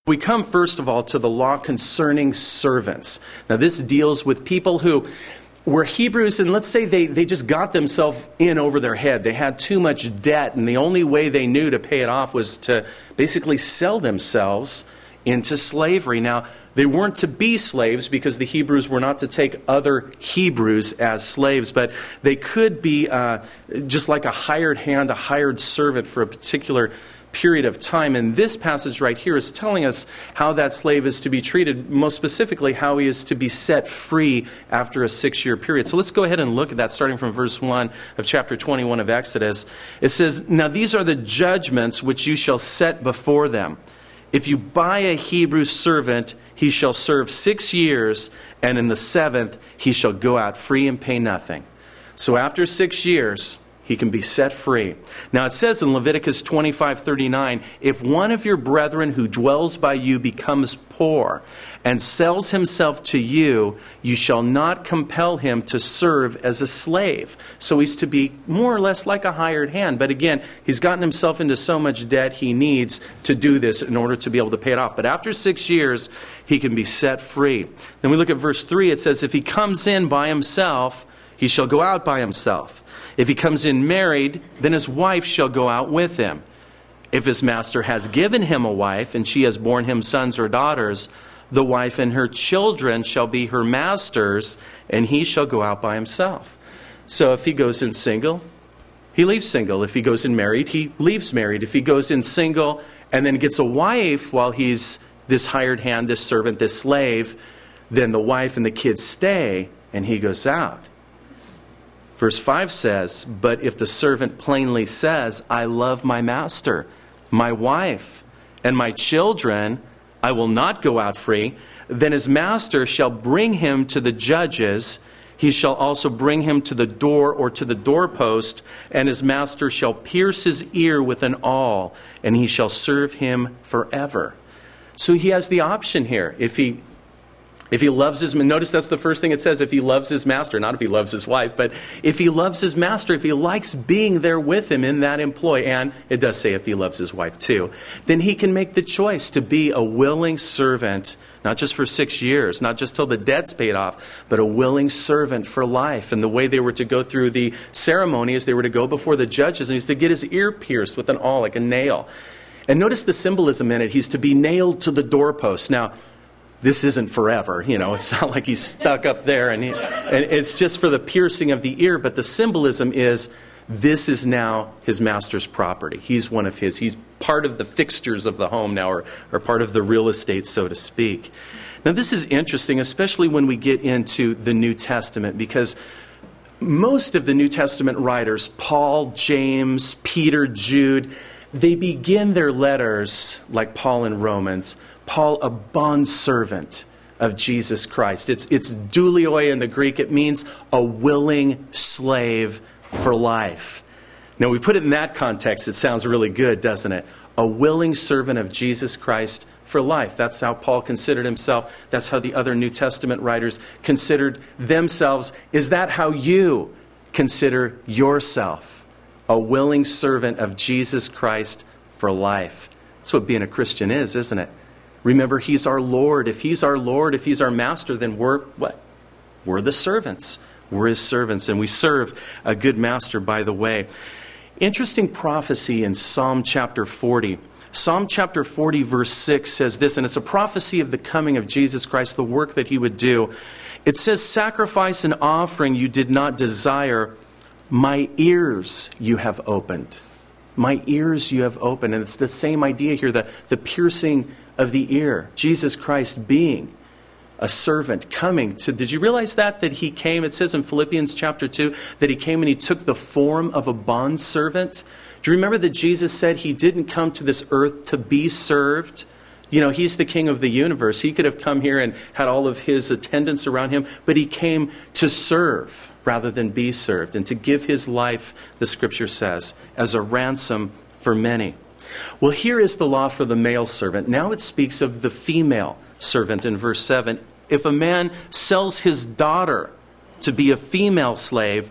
We come first of all to the law concerning servants. Now this deals with people who were Hebrews, and let's say they just got themselves in over their head. They had too much debt, and the only way they knew to pay it off was to basically sell themselves into slavery. Now, they weren't to be slaves because the Hebrews were not to take other Hebrews as slaves, but they could be just like a hired hand, a hired servant for a particular period of time. And this passage right here is telling us how that slave is to be treated, most specifically how he is to be set free after a 6-year period. So let's go ahead and look at that, starting from verse 1 of chapter 21 of Exodus. It says, "Now these are the judgments which you shall set before them. If you buy a Hebrew servant, he shall serve 6 years, and in the 7th he shall go out free and pay nothing." So after 6 years, he can be set free. Now it says in Leviticus 25:39, "If one of your brethren who dwells by you becomes poor and sells himself to you, you shall not compel him to serve as a slave." So he's to be more or less like a hired hand. But again, he's gotten himself into so much debt he needs to do this in order to be able to pay it off. But after 6 years, he can be set free. Then we look at verse 3. It says, "If he comes in by himself, he shall go out by himself. If he comes in married, then his wife shall go out with him. If his master has given him a wife, and she has borne him sons or daughters, the wife and her children shall be her master's, and he shall go out by himself." So if he goes in single, he leaves single. If he goes in married, he leaves married. If he goes in single and then gets a wife while he's this hired hand, this servant, this slave, then the wife and the kids stay, and he goes out. Verse 5 says, "But if the servant plainly says, 'I love my master, my wife, and my children, I will not go out free,' then his master shall bring him to the judges. He shall also bring him to the door or to the doorpost, and his master shall pierce his ear with an awl, and he shall serve him forever." So he has the option here. If he loves his, notice that's the first thing it says, if he loves his master, not if he loves his wife, but if he loves his master, if he likes being there with him in that employ, and it does say if he loves his wife too, then he can make the choice to be a willing servant, not just for 6 years, not just till the debt's paid off, but a willing servant for life. And the way they were to go through the ceremony is they were to go before the judges, and he's to get his ear pierced with an awl, like a nail. And notice the symbolism in it. He's to be nailed to the doorpost. Now, this isn't forever, it's not like he's stuck up there and it's just for the piercing of the ear. But the symbolism is this is now his master's property. He's one of his. He's part of the fixtures of the home now, or part of the real estate, so to speak. Now this is interesting, especially when we get into the New Testament, because most of the New Testament writers, Paul, James, Peter, Jude, they begin their letters like Paul in Romans, Paul, a bondservant of Jesus Christ. It's doulioi in the Greek. It means a willing slave for life. Now, we put it in that context, it sounds really good, doesn't it? A willing servant of Jesus Christ for life. That's how Paul considered himself. That's how the other New Testament writers considered themselves. Is that how you consider yourself? A willing servant of Jesus Christ for life. That's what being a Christian is, isn't it? Remember, he's our Lord. If he's our Lord, if he's our master, then we're what? We're the servants. We're his servants, and we serve a good master, by the way. Interesting prophecy in Psalm chapter 40. Psalm chapter 40, verse 6 says this, and it's a prophecy of the coming of Jesus Christ, the work that he would do. It says, "Sacrifice and offering you did not desire. My ears you have opened." My ears you have opened. And it's the same idea here, the piercing of the ear. Jesus Christ being a servant coming to, did you realize that he came, it says in Philippians chapter 2, that he came and he took the form of a bondservant? Do you remember that Jesus said he didn't come to this earth to be served? He's the king of the universe. He could have come here and had all of his attendants around him, but he came to serve rather than be served, and to give his life, the scripture says, as a ransom for many. Well, here is the law for the male servant. Now it speaks of the female servant in verse 7. If a man sells his daughter to be a female slave,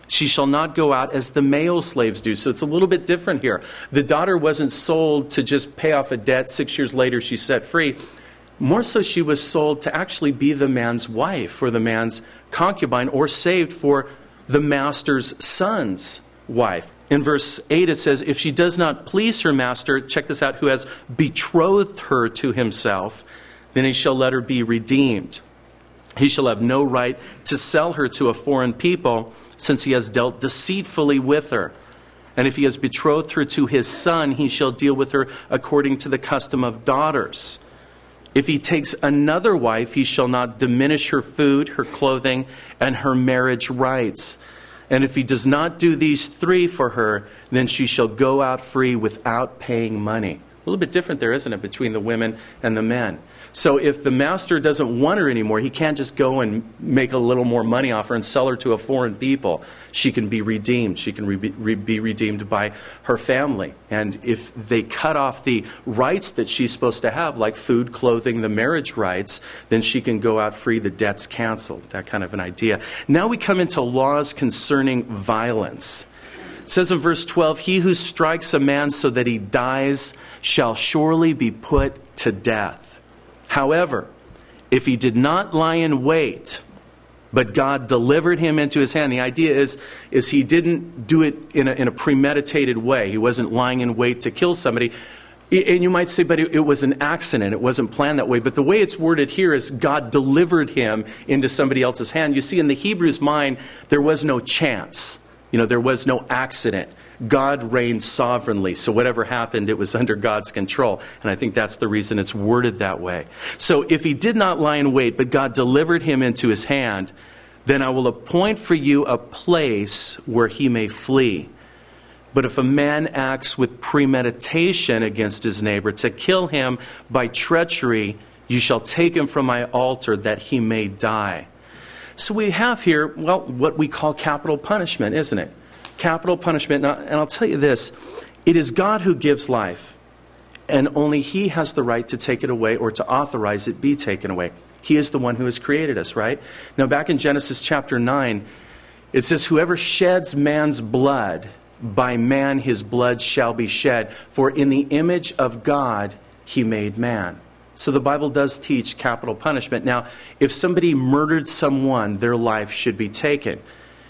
She shall not go out as the male slaves do. So it's a little bit different here. The daughter wasn't sold to just pay off a debt. 6 years later, she's set free. More so, she was sold to actually be the man's wife or the man's concubine, or saved for the master's son's wife. In verse 8 it says, if she does not please her master, check this out, who has betrothed her to himself, then he shall let her be redeemed. He shall have no right to sell her to a foreign people, since he has dealt deceitfully with her. And if he has betrothed her to his son, he shall deal with her according to the custom of daughters. If he takes another wife, he shall not diminish her food, her clothing, and her marriage rights. And if he does not do these three for her, then she shall go out free without paying money. A little bit different there, isn't it, between the women and the men? So if the master doesn't want her anymore, he can't just go and make a little more money off her and sell her to a foreign people. She can be redeemed. She can be redeemed by her family. And if they cut off the rights that she's supposed to have, like food, clothing, the marriage rights, then she can go out free, the debt's canceled. That kind of an idea. Now we come into laws concerning violence. It says in verse 12, he who strikes a man so that he dies shall surely be put to death. However, if he did not lie in wait, but God delivered him into his hand, the idea is he didn't do it in a premeditated way. He wasn't lying in wait to kill somebody. And you might say, but it was an accident. It wasn't planned that way. But the way it's worded here is God delivered him into somebody else's hand. You see, in the Hebrew's mind, there was no chance. There was no accident. God reigned sovereignly. So whatever happened, it was under God's control. And I think that's the reason it's worded that way. So if he did not lie in wait, but God delivered him into his hand, then I will appoint for you a place where he may flee. But if a man acts with premeditation against his neighbor to kill him by treachery, you shall take him from my altar that he may die. So we have here, what we call capital punishment, isn't it? Capital punishment. And I'll tell you this, it is God who gives life, and only he has the right to take it away or to authorize it be taken away. He is the one who has created us, right? Now back in Genesis chapter 9, it says, whoever sheds man's blood, by man his blood shall be shed, for in the image of God he made man. So the Bible does teach capital punishment. Now, if somebody murdered someone, their life should be taken.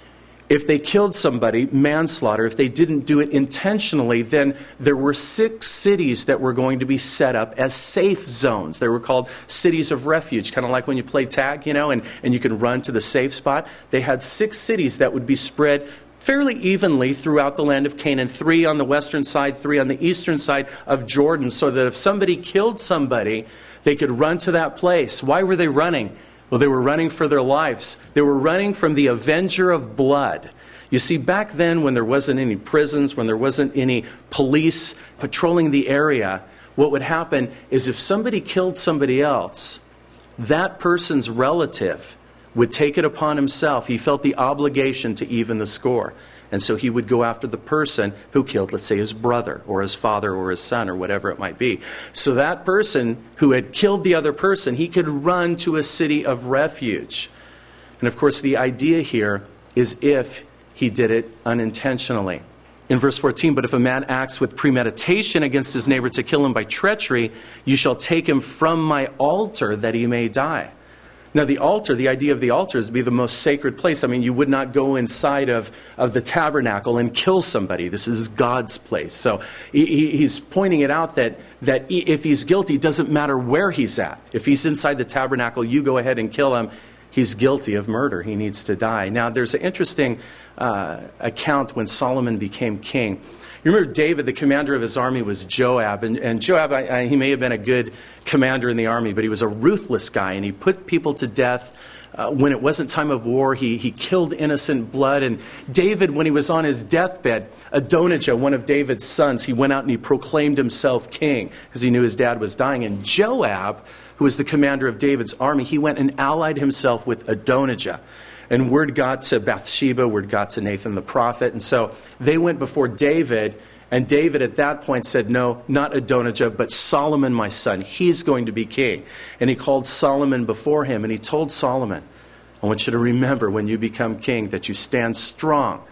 If they killed somebody, manslaughter, if they didn't do it intentionally, then there were 6 cities that were going to be set up as safe zones. They were called cities of refuge, kind of like when you play tag, and you can run to the safe spot. They had 6 cities that would be spread fairly evenly throughout the land of Canaan, 3 on the western side, 3 on the eastern side of Jordan, so that if somebody killed somebody, they could run to that place. Why were they running? Well, they were running for their lives. They were running from the avenger of blood. You see, back then when there wasn't any prisons, when there wasn't any police patrolling the area, what would happen is if somebody killed somebody else, that person's relative would take it upon himself. He felt the obligation to even the score. And so he would go after the person who killed, let's say, his brother or his father or his son or whatever it might be. So that person who had killed the other person, he could run to a city of refuge. And of course, the idea here is if he did it unintentionally. In verse 14, but if a man acts with premeditation against his neighbor to kill him by treachery, you shall take him from my altar that he may die. Now the altar, the idea of the altar is to be the most sacred place. I mean, you would not go inside of the tabernacle and kill somebody. This is God's place. So he's pointing it out that if he's guilty, it doesn't matter where he's at. If he's inside the tabernacle, you go ahead and kill him. He's guilty of murder. He needs to die. Now there's an interesting account when Solomon became king. You remember David, the commander of his army was Joab. And Joab, he may have been a good commander in the army, but he was a ruthless guy. And he put people to death when it wasn't time of war. He killed innocent blood. And David, when he was on his deathbed, Adonijah, one of David's sons, he went out and he proclaimed himself king because he knew his dad was dying. And Joab, who was the commander of David's army, he went and allied himself with Adonijah. And word got to Bathsheba, word got to Nathan the prophet. And so they went before David, and David at that point said, no, not Adonijah, but Solomon my son. He's going to be king. And he called Solomon before him, and he told Solomon, I want you to remember when you become king that you stand strong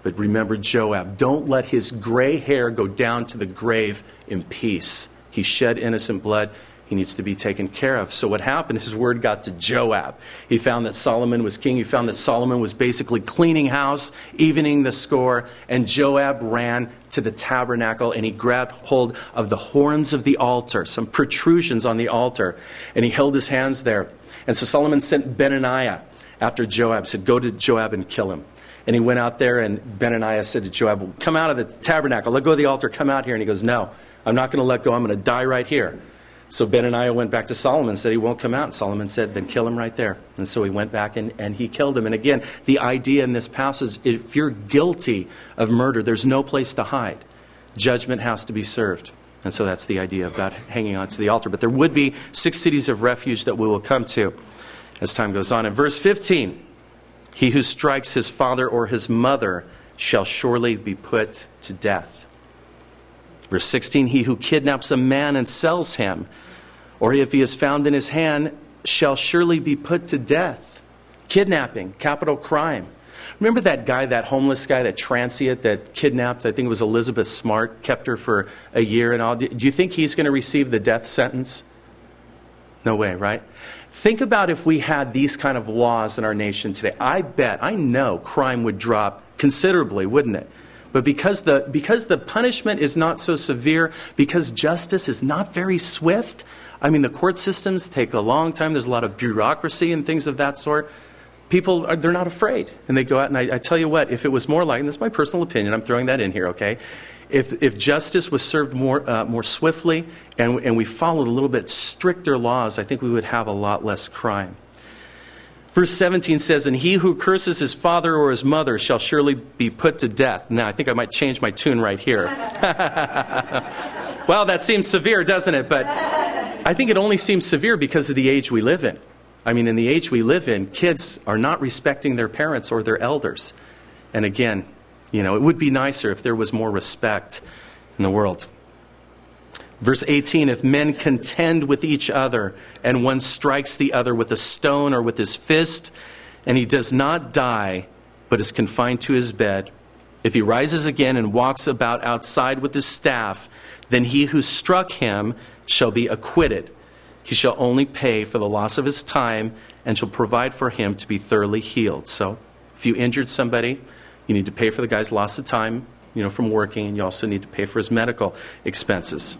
But remember Joab. Don't let his gray hair go down to the grave in peace. He shed innocent blood. He needs to be taken care of. So what happened is word got to Joab. He found that Solomon was king. He found that Solomon was basically cleaning house, evening the score. And Joab ran to the tabernacle and he grabbed hold of the horns of the altar, some protrusions on the altar. And he held his hands there. And so Solomon sent Benaiah after Joab, said, go to Joab and kill him. And he went out there and Benaiah said to Joab, come out of the tabernacle, let go of the altar, come out here. And he goes, no, I'm not going to let go. I'm going to die right here. So Benaiah went back to Solomon and said he won't come out. And Solomon said, then kill him right there. And so he went back and he killed him. And again, the idea in this passage, if you're guilty of murder, there's no place to hide. Judgment has to be served. And so that's the idea about hanging on to the altar. But there would be 6 cities of refuge that we will come to as time goes on. In verse 15, he who strikes his father or his mother shall surely be put to death. Verse 16, he who kidnaps a man and sells him, or if he is found in his hand, shall surely be put to death. Kidnapping, capital crime. Remember that guy, that homeless guy, that transient that kidnapped, I think it was Elizabeth Smart, kept her for a year and all. Do you think he's going to receive the death sentence? No way, right? Think about if we had these kind of laws in our nation today. I know crime would drop considerably, wouldn't it? But because the punishment is not so severe, because justice is not very swift, I mean, the court systems take a long time. There's a lot of bureaucracy and things of that sort. People, they're not afraid. And they go out, and I tell you what, if it was more like, and this is my personal opinion, I'm throwing that in here, okay? If justice was served more swiftly and we followed a little bit stricter laws, I think we would have a lot less crime. Verse 17 says, and he who curses his father or his mother shall surely be put to death. Now, I think I might change my tune right here. Well, that seems severe, doesn't it? But I think it only seems severe because of the age we live in. I mean, in the age we live in, kids are not respecting their parents or their elders. And again, it would be nicer if there was more respect in the world. Verse 18, if men contend with each other, and one strikes the other with a stone or with his fist, and he does not die, but is confined to his bed, if he rises again and walks about outside with his staff, then he who struck him shall be acquitted. He shall only pay for the loss of his time, and shall provide for him to be thoroughly healed. So, if you injured somebody, you need to pay for the guy's loss of time, from working, and you also need to pay for his medical expenses.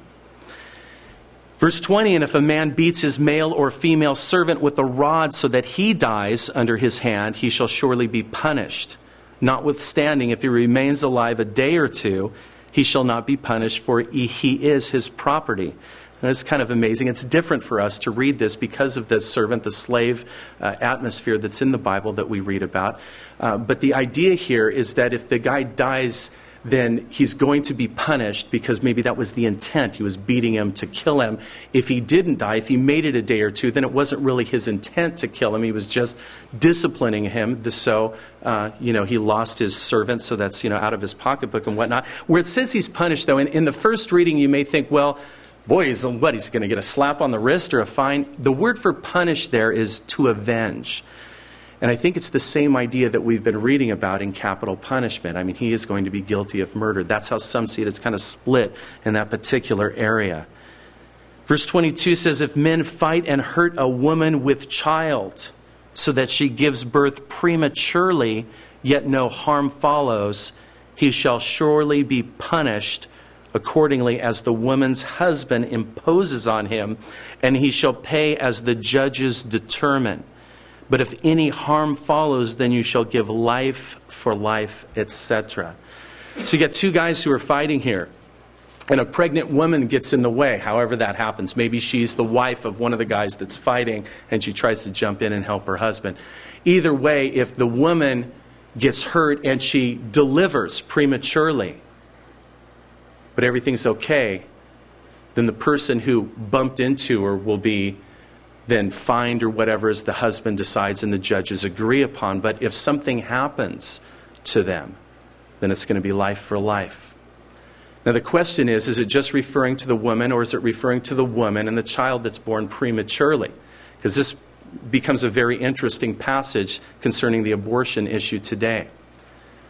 Verse 20, and if a man beats his male or female servant with a rod so that he dies under his hand, he shall surely be punished. Notwithstanding, if he remains alive a day or two, he shall not be punished, for he is his property. And it's kind of amazing. It's different for us to read this because of the servant, the slave atmosphere that's in the Bible that we read about. But the idea here is that if the guy dies, then he's going to be punished because maybe that was the intent. He was beating him to kill him. If he didn't die, if he made it a day or two, then it wasn't really his intent to kill him. He was just disciplining him. So, he lost his servant, so that's, out of his pocketbook and whatnot. Where it says he's punished, though, in the first reading you may think, well, boy, he's going to get a slap on the wrist or a fine? The word for punish there is to avenge. And I think it's the same idea that we've been reading about in capital punishment. I mean, he is going to be guilty of murder. That's how some see it. It's kind of split in that particular area. Verse 22 says, if men fight and hurt a woman with child so that she gives birth prematurely, yet no harm follows, he shall surely be punished accordingly as the woman's husband imposes on him, and he shall pay as the judges determine. But if any harm follows, then you shall give life for life, etc. So you got two guys who are fighting here. And a pregnant woman gets in the way, however that happens. Maybe she's the wife of one of the guys that's fighting, and she tries to jump in and help her husband. Either way, if the woman gets hurt and she delivers prematurely, but everything's okay, then the person who bumped into her will be then fined or whatever as the husband decides and the judges agree upon. But if something happens to them, then it's going to be life for life. Now the question is it just referring to the woman, or is it referring to the woman and the child that's born prematurely? Because this becomes a very interesting passage concerning the abortion issue today.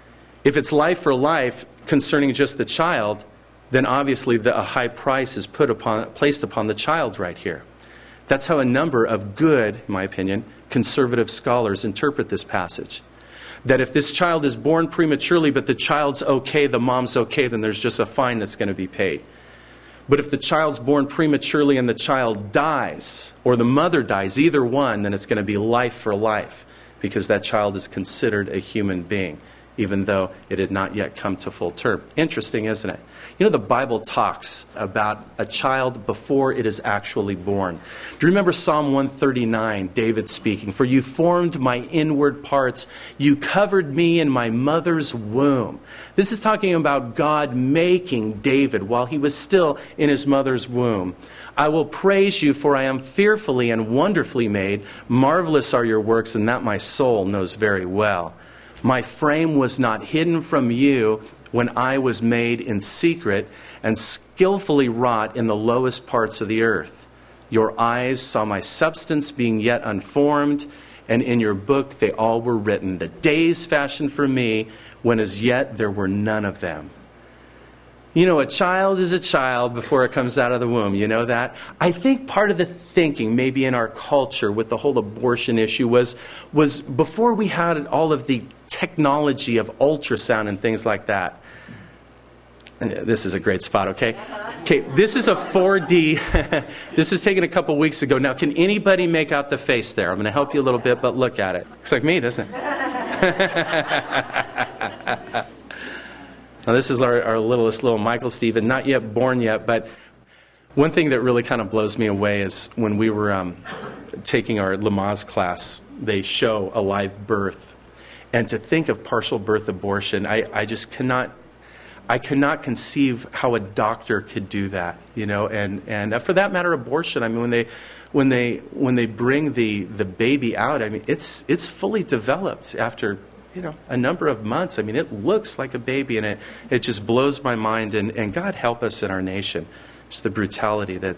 If it's life for life concerning just the child, then obviously a high price is placed upon the child right here. That's how a number of good, in my opinion, conservative scholars interpret this passage. That if this child is born prematurely, but the child's okay, the mom's okay, then there's just a fine that's going to be paid. But if the child's born prematurely and the child dies, or the mother dies, either one, then it's going to be life for life, because that child is considered a human being, even though it had not yet come to full term. Interesting, isn't it? You know, the Bible talks about a child before it is actually born. Do you remember Psalm 139, David speaking? For you formed my inward parts. You covered me in my mother's womb. This is talking about God making David while he was still in his mother's womb. I will praise you, for I am fearfully and wonderfully made. Marvelous are your works, and that my soul knows very well. My frame was not hidden from you when I was made in secret and skillfully wrought in the lowest parts of the earth. Your eyes saw my substance being yet unformed, and in your book they all were written, the days fashioned for me, when as yet there were none of them. You know, a child is a child before it comes out of the womb. You know that? I think part of the thinking, maybe in our culture with the whole abortion issue, was before we had all of the technology of ultrasound and things like that. This is a great spot, okay? Okay, this is a 4D. This is taken a couple weeks ago. Now, can anybody make out the face there? I'm going to help you a little bit, but look at it. Looks like me, doesn't it? Now, this is our littlest little Michael Stephen, not yet born yet, but one thing that really kind of blows me away is when we were taking our Lamaze class, they show a live birth. And to think of partial birth abortion, I just cannot conceive how a doctor could do that, you know, and for that matter, abortion. I mean, when they bring the baby out, I mean, it's fully developed after, you know, a number of months. I mean, it looks like a baby, and it just blows my mind. And God help us in our nation, just the brutality that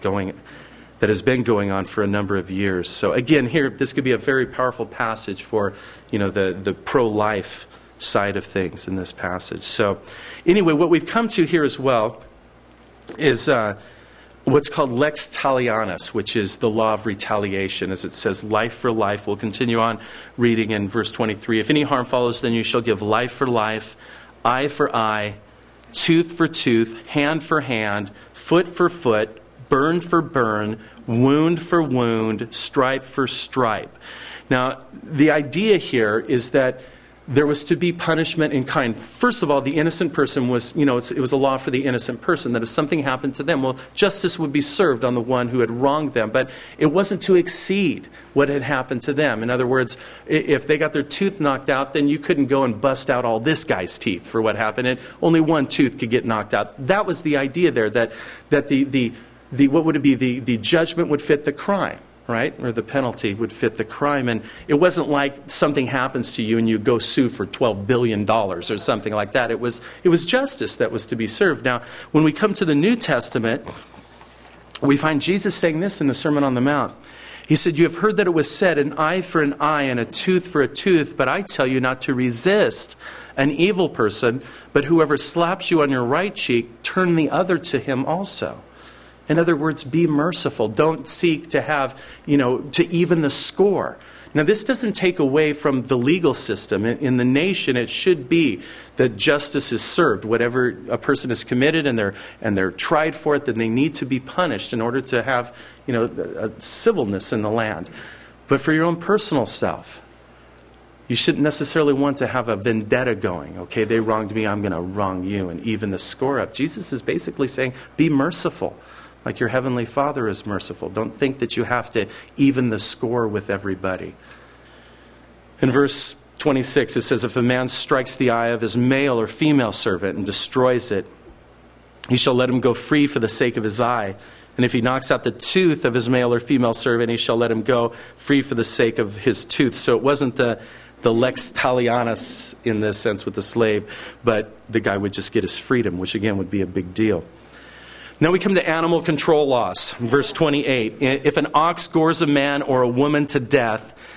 has been going on for a number of years. So again, here this could be a very powerful passage for, you know, the pro-life side of things in this passage. So anyway, what we've come to here as well is what's called lex talionis, which is the law of retaliation. As it says, life for life. We'll continue on reading in verse 23. If any harm follows, then you shall give life for life, eye for eye, tooth for tooth, hand for hand, foot for foot, burn for burn, wound for wound, stripe for stripe. Now, the idea here is that there was to be punishment in kind. First of all, the innocent person was, you know, it was a law for the innocent person that if something happened to them, well, justice would be served on the one who had wronged them. But it wasn't to exceed what had happened to them. In other words, if they got their tooth knocked out, then you couldn't go and bust out all this guy's teeth for what happened. And only one tooth could get knocked out. That was the idea there, that what would it be? The judgment would fit the crime, right? Or the penalty would fit the crime. And it wasn't like something happens to you and you go sue for $12 billion or something like that. It was justice that was to be served. Now, when we come to the New Testament, we find Jesus saying this in the Sermon on the Mount. He said, you have heard that it was said, an eye for an eye and a tooth for a tooth, but I tell you not to resist an evil person, but whoever slaps you on your right cheek, turn the other to him also. In other words, be merciful. Don't seek to have, to even the score. Now, this doesn't take away from the legal system. In the nation, it should be that justice is served. Whatever a person has committed and they're tried for it, then they need to be punished in order to have, a civilness in the land. But for your own personal self, you shouldn't necessarily want to have a vendetta going. Okay, they wronged me, I'm going to wrong you, and even the score up. Jesus is basically saying, be merciful. Like your heavenly Father is merciful. Don't think that you have to even the score with everybody. In verse 26, it says, if a man strikes the eye of his male or female servant and destroys it, he shall let him go free for the sake of his eye. And if he knocks out the tooth of his male or female servant, he shall let him go free for the sake of his tooth. So it wasn't the lex talionis in this sense with the slave, but the guy would just get his freedom, which again would be a big deal. Now we come to animal control laws. Verse 28. If an ox gores a man or a woman to death,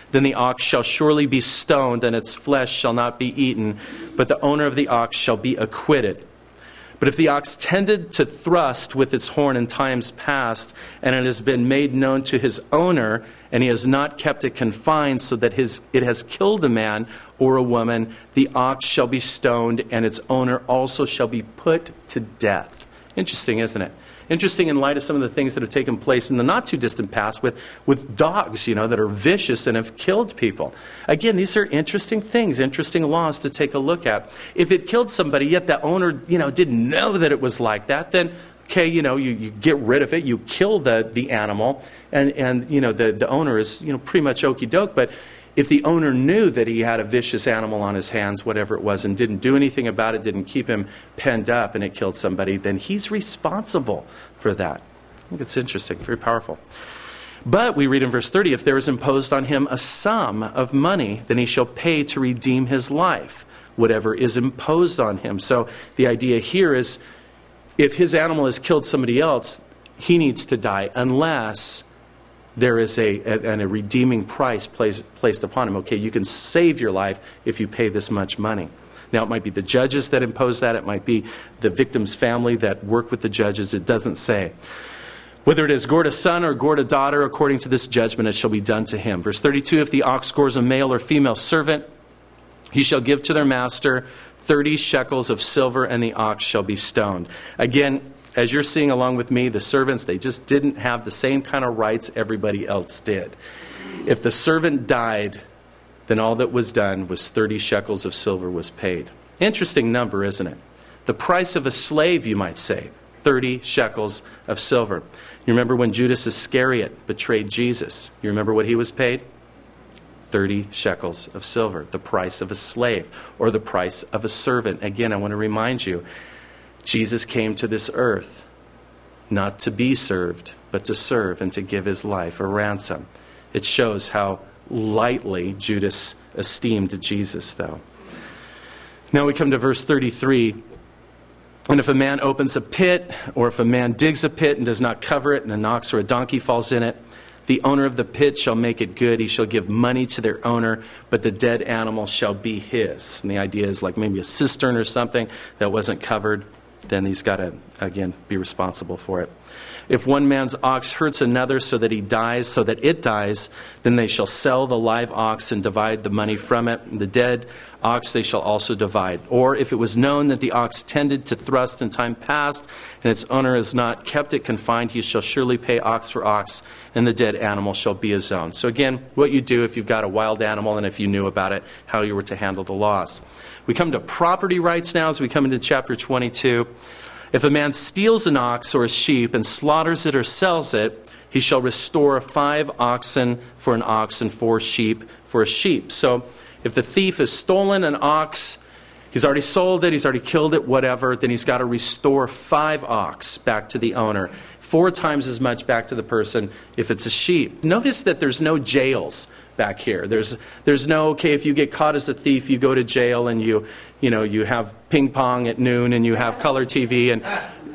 then the ox shall surely be stoned, and its flesh shall not be eaten, but the owner of the ox shall be acquitted. But if the ox tended to thrust with its horn in times past, and it has been made known to his owner, and he has not kept it confined so that it has killed a man or a woman, the ox shall be stoned, and its owner also shall be put to death. Interesting, isn't it? Interesting in light of some of the things that have taken place in the not-too-distant past with dogs, that are vicious and have killed people. Again, these are interesting things, interesting laws to take a look at. If it killed somebody, yet the owner, didn't know that it was like that, then, okay, you get rid of it, you kill the animal, and the owner is, pretty much okey-doke. But if the owner knew that he had a vicious animal on his hands, whatever it was, and didn't do anything about it, didn't keep him penned up, and it killed somebody, then he's responsible for that. I think it's interesting, very powerful. But we read in verse 30, if there is imposed on him a sum of money, then he shall pay to redeem his life, whatever is imposed on him. So the idea here is, if his animal has killed somebody else, he needs to die unless there is a redeeming price placed upon him. Okay, you can save your life if you pay this much money. Now, it might be the judges that impose that. It might be the victim's family that work with the judges. It doesn't say. Whether it is gored a son or gored a daughter, according to this judgment, it shall be done to him. Verse 32, if the ox gores a male or female servant, he shall give to their master 30 shekels of silver, and the ox shall be stoned. Again, as you're seeing along with me, the servants, they just didn't have the same kind of rights everybody else did. If the servant died, then all that was done was 30 shekels of silver was paid. Interesting number, isn't it? The price of a slave, you might say, 30 shekels of silver. You remember when Judas Iscariot betrayed Jesus? You remember what he was paid? 30 shekels of silver, the price of a slave or the price of a servant. Again, I want to remind you, Jesus came to this earth not to be served, but to serve and to give his life a ransom. It shows how lightly Judas esteemed Jesus, though. Now we come to verse 33. And if a man opens a pit, or if a man digs a pit and does not cover it, and an ox or a donkey falls in it, the owner of the pit shall make it good. He shall give money to their owner, but the dead animal shall be his. And the idea is like maybe a cistern or something that wasn't covered. Then he's got to, again, be responsible for it. If one man's ox hurts another so that it dies, then they shall sell the live ox and divide the money from it. The dead ox they shall also divide. Or if it was known that the ox tended to thrust in time past, and its owner has not kept it confined, he shall surely pay ox for ox, and the dead animal shall be his own. So again, what you do if you've got a wild animal, and if you knew about it, how you were to handle the loss. We come to property rights now as we come into chapter 22. If a man steals an ox or a sheep and slaughters it or sells it, he shall restore 5 oxen for an ox and 4 sheep for a sheep. So if the thief has stolen an ox, he's already sold it, he's already killed it, whatever, then he's got to restore 5 ox back to the owner. 4 times as much back to the person if it's a sheep. Notice that there's no jails back here. There's no, okay, if you get caught as a thief, you go to jail and you have ping pong at noon and you have color TV. And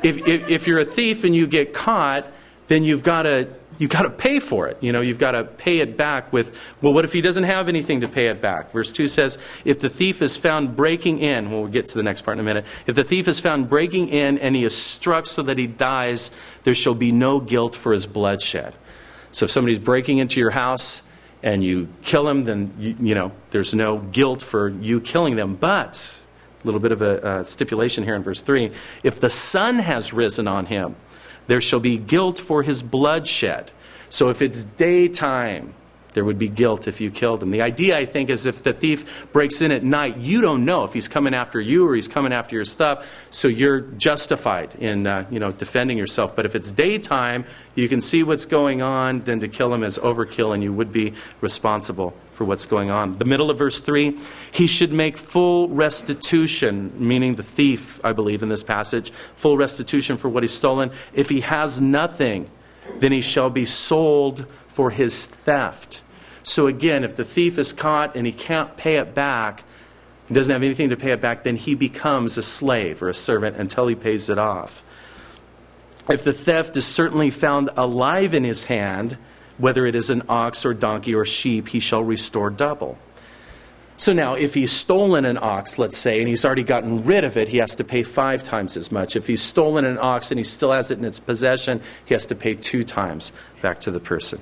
if you're a thief and you get caught, then you've got to pay for it. You've got to pay it back with, well, what if he doesn't have anything to pay it back? Verse 2 says, if the thief is found breaking in, we'll get to the next part in a minute. If the thief is found breaking in and he is struck so that he dies, there shall be no guilt for his bloodshed. So if somebody's breaking into your house and you kill him, then there's no guilt for you killing them. But a little bit of a stipulation here in verse 3. If the sun has risen on him, there shall be guilt for his bloodshed. So if it's daytime, there would be guilt if you killed him. The idea, I think, is if the thief breaks in at night, you don't know if he's coming after you or he's coming after your stuff, so you're justified in defending yourself. But if it's daytime, you can see what's going on, then to kill him is overkill, and you would be responsible for what's going on. The middle of verse 3, he should make full restitution, meaning the thief, I believe, in this passage, full restitution for what he's stolen. If he has nothing, then he shall be sold for his theft. So again, if the thief is caught and he can't pay it back, he doesn't have anything to pay it back, then he becomes a slave or a servant until he pays it off. If the theft is certainly found alive in his hand, whether it is an ox or donkey or sheep, he shall restore double. So now, if he's stolen an ox, let's say, and he's already gotten rid of it, he has to pay 5 times as much. If he's stolen an ox and he still has it in its possession, he has to pay 2 times back to the person.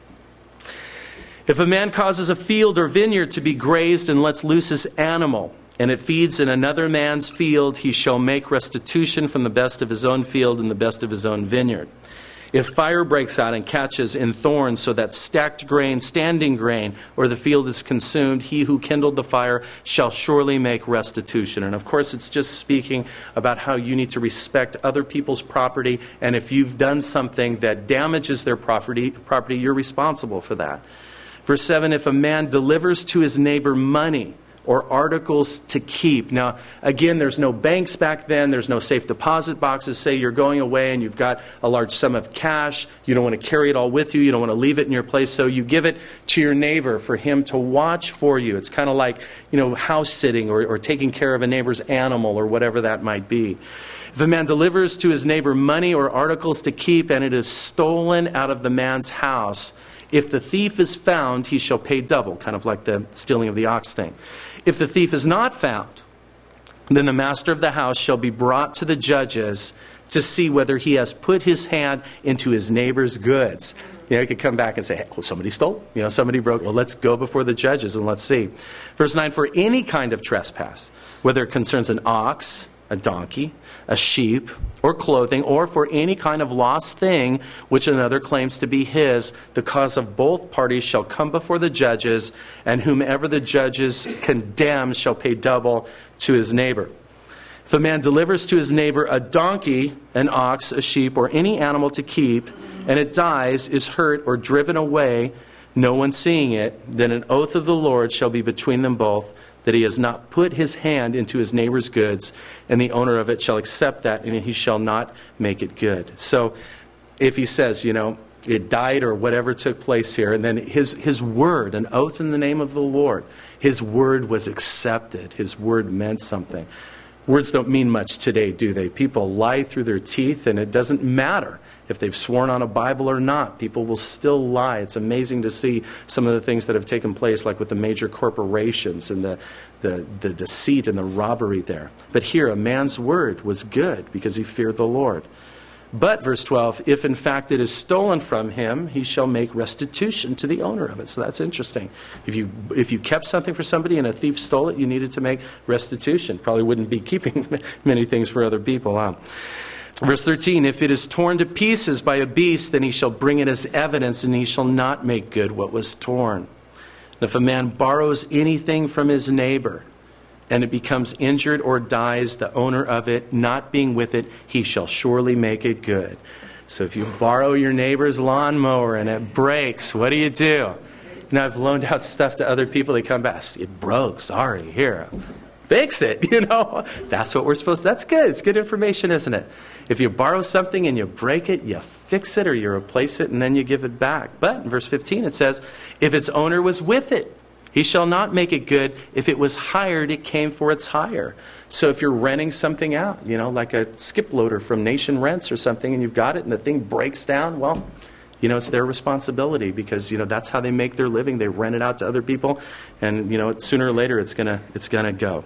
If a man causes a field or vineyard to be grazed and lets loose his animal, and it feeds in another man's field, he shall make restitution from the best of his own field and the best of his own vineyard. If fire breaks out and catches in thorns so that stacked grain, standing grain, or the field is consumed, he who kindled the fire shall surely make restitution. And of course, it's just speaking about how you need to respect other people's property. And if you've done something that damages their property, you're responsible for that. Verse 7, if a man delivers to his neighbor money or articles to keep. Now, again, there's no banks back then. There's no safe deposit boxes. Say you're going away and you've got a large sum of cash. You don't want to carry it all with you. You don't want to leave it in your place. So you give it to your neighbor for him to watch for you. It's kind of like, house sitting or taking care of a neighbor's animal or whatever that might be. If a man delivers to his neighbor money or articles to keep and it is stolen out of the man's house, if the thief is found, he shall pay double, kind of like the stealing of the ox thing. If the thief is not found, then the master of the house shall be brought to the judges to see whether he has put his hand into his neighbor's goods. He could come back and say, hey, somebody stole, somebody broke. Well, let's go before the judges and let's see. Verse 9, for any kind of trespass, whether it concerns an ox, a donkey, a sheep, or clothing, or for any kind of lost thing which another claims to be his, the cause of both parties shall come before the judges, and whomever the judges condemn shall pay double to his neighbor. If a man delivers to his neighbor a donkey, an ox, a sheep, or any animal to keep, and it dies, is hurt, or driven away, no one seeing it, then an oath of the Lord shall be between them both, that he has not put his hand into his neighbor's goods, and the owner of it shall accept that, and he shall not make it good. So if he says, it died or whatever took place here, and then his word, an oath in the name of the Lord, his word was accepted. His word meant something. Words don't mean much today, do they? People lie through their teeth, and it doesn't matter if they've sworn on a Bible or not. People will still lie. It's amazing to see some of the things that have taken place, like with the major corporations and the deceit and the robbery there. But here, a man's word was good because he feared the Lord. But, verse 12, if in fact it is stolen from him, he shall make restitution to the owner of it. So that's interesting. If you kept something for somebody and a thief stole it, you needed to make restitution. Probably wouldn't be keeping many things for other people, huh? Verse 13, if it is torn to pieces by a beast, then he shall bring it as evidence, and he shall not make good what was torn. And if a man borrows anything from his neighbor, and it becomes injured or dies, the owner of it, not being with it, he shall surely make it good. So if you borrow your neighbor's lawnmower and it breaks, what do? I've loaned out stuff to other people. They come back, it broke, sorry, here, fix it, That's what we're supposed to. That's good. It's good information, isn't it? If you borrow something and you break it, you fix it or you replace it and then you give it back. But in verse 15 it says, if its owner was with it, he shall not make it good. If it was hired, it came for its hire. So if you're renting something out, like a skip loader from Nation Rents or something, and you've got it and the thing breaks down, well, it's their responsibility because, that's how they make their living. They rent it out to other people, and, sooner or later it's gonna go.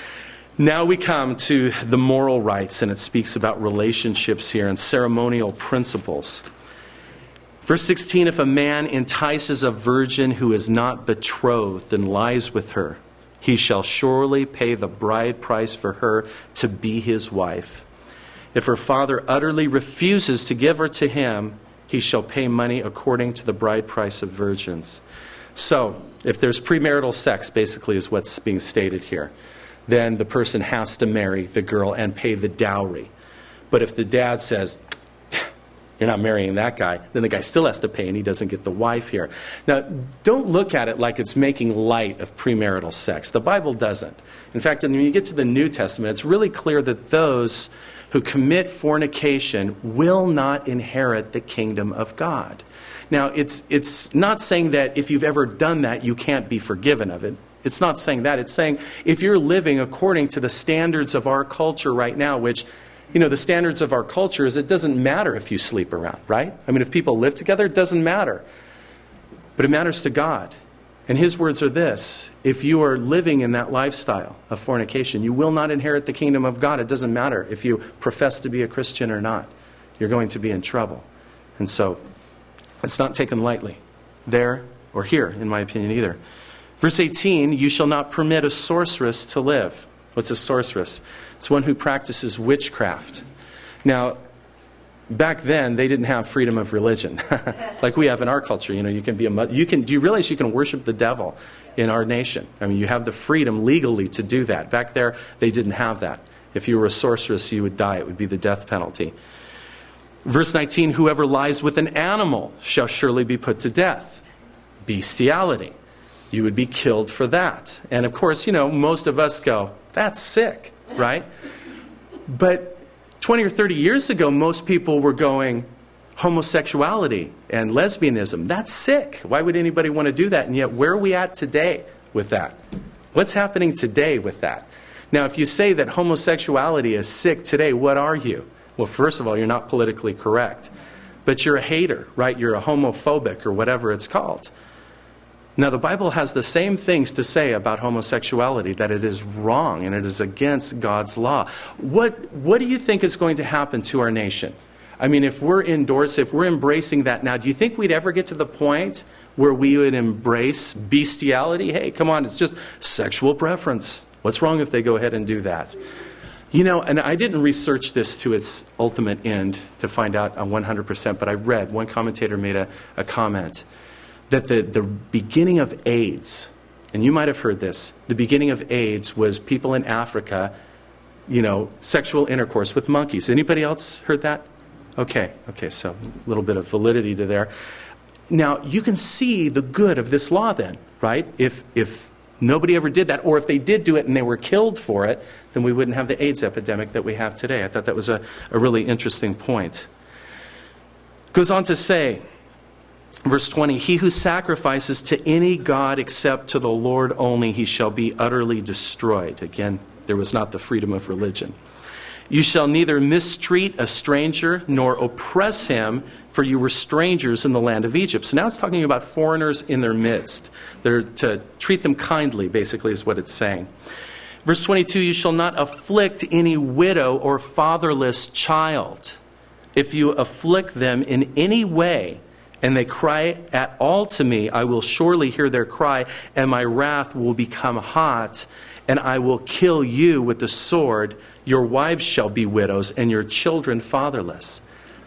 Now we come to the moral rights, and it speaks about relationships here and ceremonial principles. Verse 16, if a man entices a virgin who is not betrothed and lies with her, he shall surely pay the bride price for her to be his wife. If her father utterly refuses to give her to him, he shall pay money according to the bride price of virgins. So, if there's premarital sex, basically is what's being stated here, then the person has to marry the girl and pay the dowry. But if the dad says, you're not marrying that guy, then the guy still has to pay and he doesn't get the wife here. Now, don't look at it like it's making light of premarital sex. The Bible doesn't. In fact, when you get to the New Testament, it's really clear that those who commit fornication will not inherit the kingdom of God. Now, it's not saying that if you've ever done that, you can't be forgiven of it. It's not saying that. It's saying if you're living according to the standards of our culture right now, which, the standards of our culture is it doesn't matter if you sleep around, right? I mean, if people live together, it doesn't matter. But it matters to God. And his words are this: if you are living in that lifestyle of fornication, you will not inherit the kingdom of God. It doesn't matter if you profess to be a Christian or not. You're going to be in trouble. And so it's not taken lightly there or here, in my opinion, either. Verse 18, you shall not permit a sorceress to live. What's a sorceress? It's one who practices witchcraft. Now, back then, they didn't have freedom of religion like we have in our culture. Do you realize you can worship the devil in our nation? I mean, you have the freedom legally to do that. Back there, they didn't have that. If you were a sorceress, you would die. It would be the death penalty. Verse 19, whoever lies with an animal shall surely be put to death. Bestiality. You would be killed for that. And of course, most of us go, that's sick, right? But 20 or 30 years ago, most people were going, homosexuality and lesbianism, that's sick. Why would anybody want to do that? And yet, where are we at today with that? What's happening today with that? Now, if you say that homosexuality is sick today, what are you? Well, first of all, you're not politically correct. But you're a hater, right? You're a homophobic or whatever it's called. Now, the Bible has the same things to say about homosexuality, that it is wrong and it is against God's law. What do you think is going to happen to our nation? I mean, if we're embracing that now, do you think we'd ever get to the point where we would embrace bestiality? Hey, come on, it's just sexual preference. What's wrong if they go ahead and do that? And I didn't research this to its ultimate end to find out 100%, but I read, one commentator made a comment that the beginning of AIDS, and you might have heard this, the beginning of AIDS was people in Africa, sexual intercourse with monkeys. Anybody else heard that? Okay, so a little bit of validity to there. Now, you can see the good of this law then, right? If nobody ever did that, or if they did do it and they were killed for it, then we wouldn't have the AIDS epidemic that we have today. I thought that was a really interesting point. Goes on to say, verse 20, he who sacrifices to any god except to the Lord only, he shall be utterly destroyed. Again, there was not the freedom of religion. You shall neither mistreat a stranger nor oppress him, for you were strangers in the land of Egypt. So now it's talking about foreigners in their midst. They're to treat them kindly, basically, is what it's saying. Verse 22, you shall not afflict any widow or fatherless child. If you afflict them in any way, and they cry at all to me, I will surely hear their cry, and my wrath will become hot, and I will kill you with the sword. Your wives shall be widows, and your children fatherless.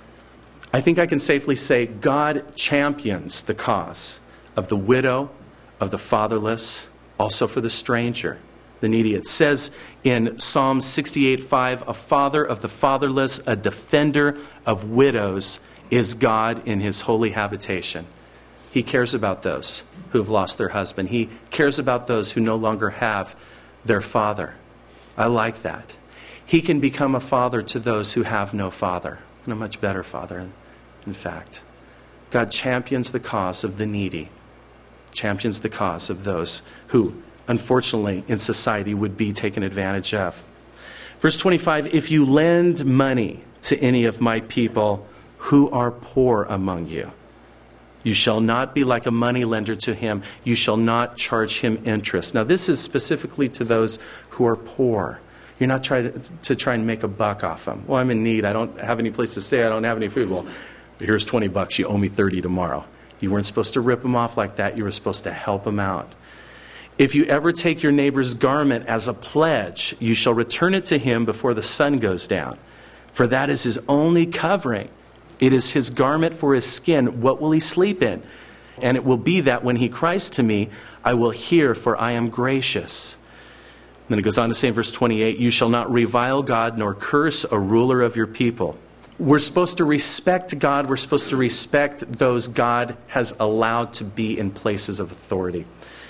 I think I can safely say God champions the cause of the widow, of the fatherless, also for the stranger, the needy. It says in Psalm 68:5, a father of the fatherless, a defender of widows, is God in his holy habitation. He cares about those who have lost their husband. He cares about those who no longer have their father. I like that. He can become a father to those who have no father, and a much better father, in fact. God champions the cause of the needy, champions the cause of those who, unfortunately, in society would be taken advantage of. Verse 25, if you lend money to any of my people who are poor among you, you shall not be like a moneylender to him. You shall not charge him interest. Now, this is specifically to those who are poor. You're not trying to try and make a buck off them. Well, I'm in need. I don't have any place to stay. I don't have any food. Well, here's $20. You owe me $30 tomorrow. You weren't supposed to rip them off like that. You were supposed to help them out. If you ever take your neighbor's garment as a pledge, you shall return it to him before the sun goes down. For that is his only covering. It is his garment for his skin. What will he sleep in? And it will be that when he cries to me, I will hear, for I am gracious. Then it goes on to say in verse 28, you shall not revile God nor curse a ruler of your people. We're supposed to respect God. We're supposed to respect those God has allowed to be in places of authority.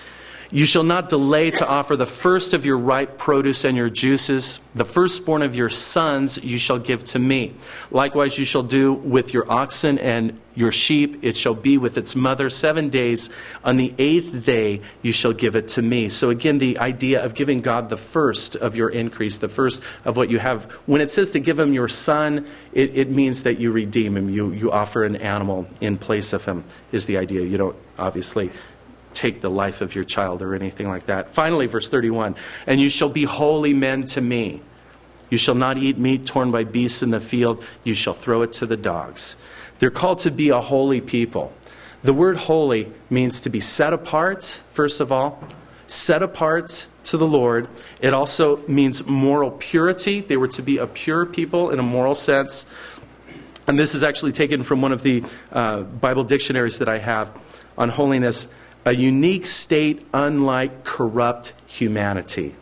You shall not delay to offer the first of your ripe produce and your juices. The firstborn of your sons you shall give to me. Likewise you shall do with your oxen and your sheep. It shall be with its mother 7 days. On the 8th day you shall give it to me. So again, the idea of giving God the first of your increase, the first of what you have. When it says to give him your son, it means that you redeem him. You offer an animal in place of him, is the idea. You don't obviously take the life of your child or anything like that. Finally, verse 31, and you shall be holy men to me. You shall not eat meat torn by beasts in the field. You shall throw it to the dogs. They're called to be a holy people. The word holy means to be set apart, first of all, set apart to the Lord. It also means moral purity. They were to be a pure people in a moral sense. And this is actually taken from one of the Bible dictionaries that I have on holiness. A unique state unlike corrupt humanity.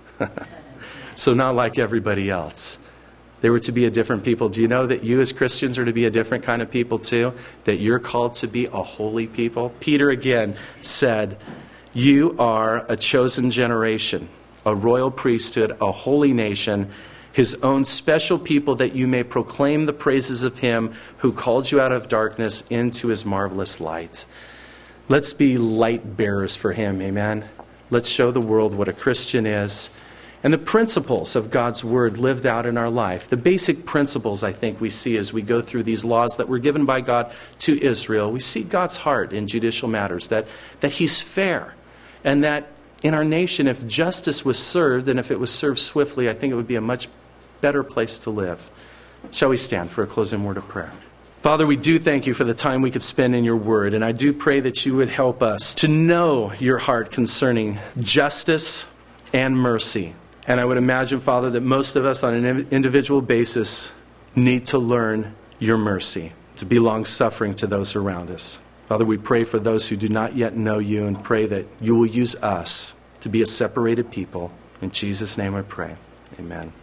So not like everybody else. They were to be a different people. Do you know that you as Christians are to be a different kind of people too? That you're called to be a holy people? Peter again said, you are a chosen generation, a royal priesthood, a holy nation, his own special people, that you may proclaim the praises of him who called you out of darkness into his marvelous light. Let's be light bearers for him, amen? Let's show the world what a Christian is. And the principles of God's word lived out in our life. The basic principles, I think, we see as we go through these laws that were given by God to Israel. We see God's heart in judicial matters, that he's fair. And that in our nation, if justice was served, and if it was served swiftly, I think it would be a much better place to live. Shall we stand for a closing word of prayer? Father, we do thank you for the time we could spend in your word, and I do pray that you would help us to know your heart concerning justice and mercy. And I would imagine, Father, that most of us on an individual basis need to learn your mercy, to be long-suffering to those around us. Father, we pray for those who do not yet know you, and pray that you will use us to be a separated people. In Jesus' name I pray. Amen.